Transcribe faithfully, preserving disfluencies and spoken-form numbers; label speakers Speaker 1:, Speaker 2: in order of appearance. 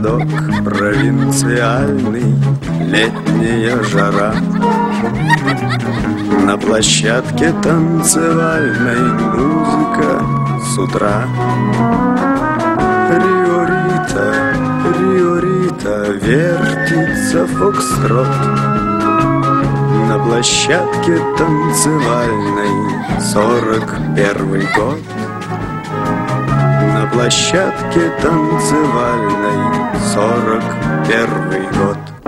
Speaker 1: городок провинциальный, летняя жара. На площадке танцевальной музыка с утра. Риорита, Риорита, вертится фокстрот. На площадке танцевальной сорок первый год. На площадке танцевальной сорок первый год.